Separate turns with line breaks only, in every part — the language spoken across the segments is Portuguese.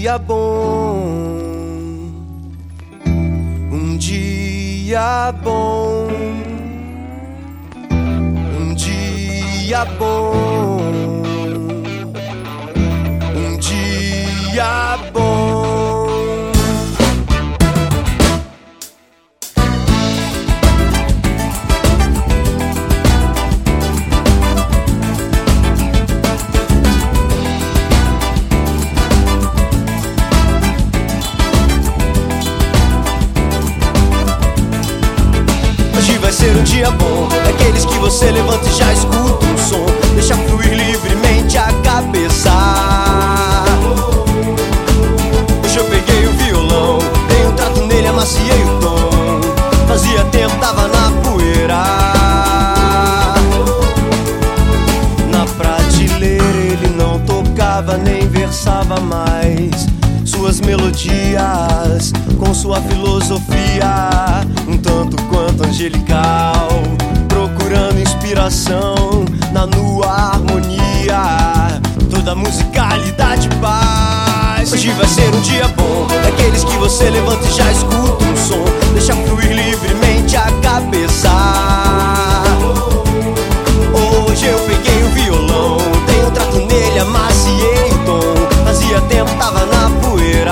dia bom, um dia bom, um dia bom, um dia bom. Vai ser um dia bom, daqueles que você levanta e já escuta um som, deixa fluir livremente a cabeça. Hoje eu peguei o violão, dei um trato nele, amaciei o tom. Fazia tempo, tava na poeira. Na prateleira ele não tocava nem versava mais suas melodias, com sua filosofia um tanto quanto angelical, procurando inspiração na nua harmonia, toda musicalidade paz. Hoje vai ser um dia bom, daqueles que você levanta e já escuta um som, deixa fluir livremente a cabeça. Hoje eu peguei o violão, dei um trato nele, amaciei o tom. Fazia tempo, tava na poeira.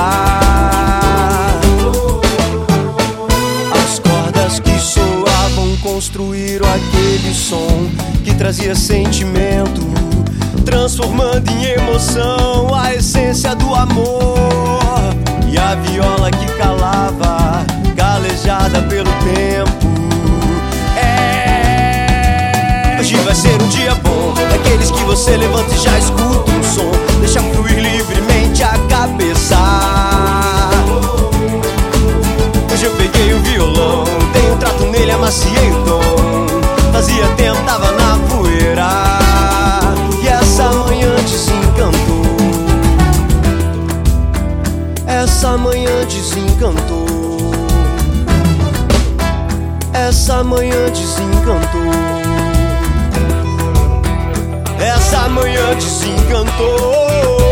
As cordas que soavam construíram aquele som que trazia sentimento, transformando em emoção a essência do amor. E a viola que calava, calejada pelo tempo. Hoje vai ser um dia bom, daqueles que você levanta e já escuta um som, deixa fluir livremente a cabeça. Hoje eu peguei o violão, dei um trato nele, amaciei o tom. Fazia tempo, tava na poeira, e essa manhã desencantou. Essa manhã desencantou. Essa manhã desencantou. Essa manhã desencantou.